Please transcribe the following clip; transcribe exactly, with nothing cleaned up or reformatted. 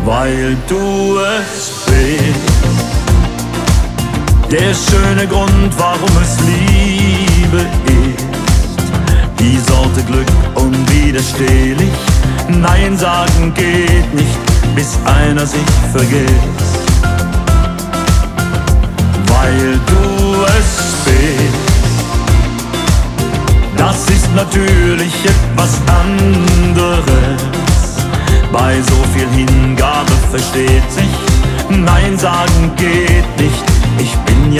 weil du es bist. Der schöne Grund, warum es Liebe ist, die Sorte Glück unwiderstehlich. Nein sagen geht nicht, bis einer sich vergisst. Weil du es bist, das ist natürlich etwas anderes. Bei so viel Hingabe versteht sich, Nein sagen geht nicht. Ich bin